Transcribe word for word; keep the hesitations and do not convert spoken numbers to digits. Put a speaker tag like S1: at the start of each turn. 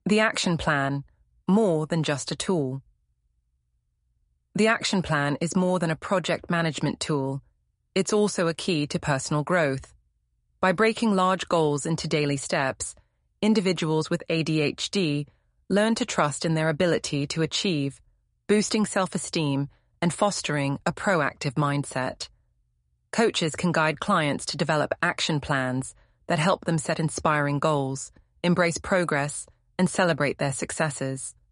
S1: The action plan, more than just a tool. The action plan is more than a project management tool. It's also a key to personal growth. By breaking large goals into daily steps, individuals with A D H D learn to trust in their ability to achieve, boosting self-esteem and fostering a proactive mindset. Coaches can guide clients to develop action plans that help them set inspiring goals, embrace progress, and celebrate their successes.